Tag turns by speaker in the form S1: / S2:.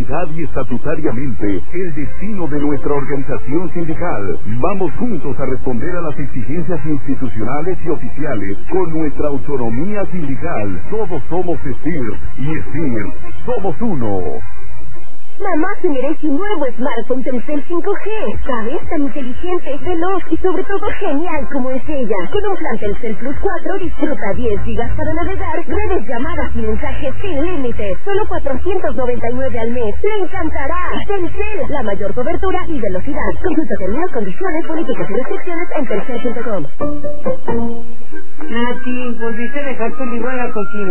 S1: legal y estatutariamente el destino de nuestra organización sindical. Vamos juntos a responder a las exigencias institucionales y oficiales con nuestra autonomía sindical. Todos somos STIR y STIR somos uno.
S2: Mamá, se merece un nuevo smartphone Telcel 5G. ¿Sabes? Tan inteligente, veloz y sobre todo genial como es ella. Con un plan Telcel Plus 4 disfruta 10 gigas para navegar, redes, llamadas y mensajes sin límites. Solo 499 al mes. ¡Le encantará! Telcel, la mayor cobertura y velocidad. Consulta términos, condiciones, políticas y restricciones en telcel.com.
S3: Nati, volviste a dejar tu libro en la cocina.